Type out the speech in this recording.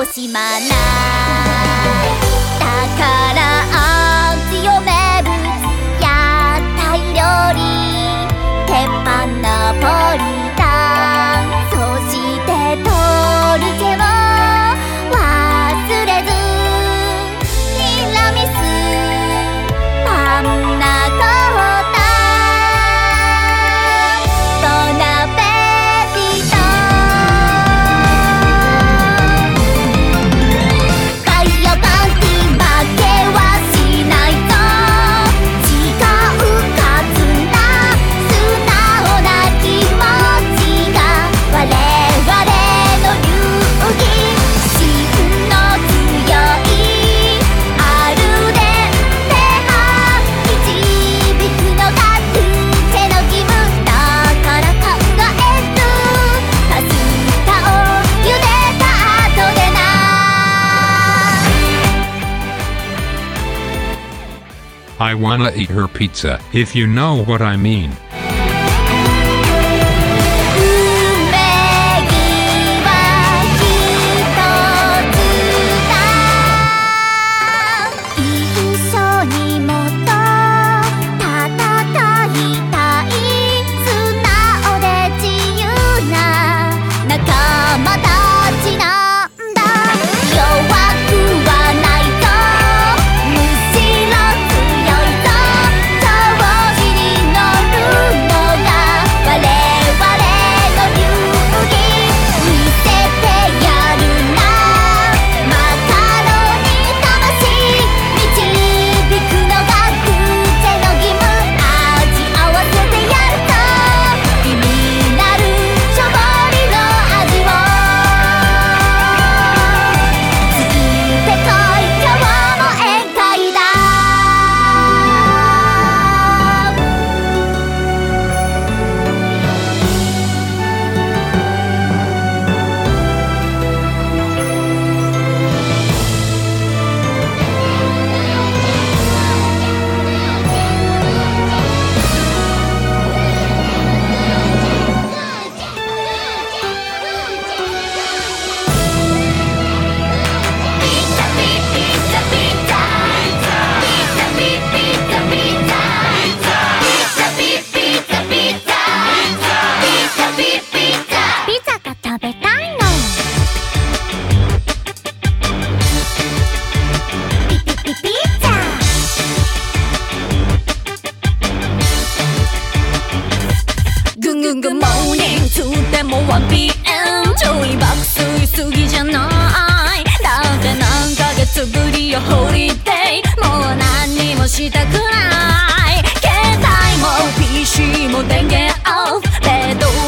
惜しまない。だから強めぶつ屋台料理、鉄板ナポリタン、そしてトルチェを忘れず、ティラミス、パンナコッタ、ボナペティト。ガイアパンティ負けはしないぞ。違うかつな素直な気持ちが我々の流儀、真の強いアルデンテが導くのがルチェの義務だから考える。パスタを茹でた後でな。 I wanna eat her pizza, if you know what I mean.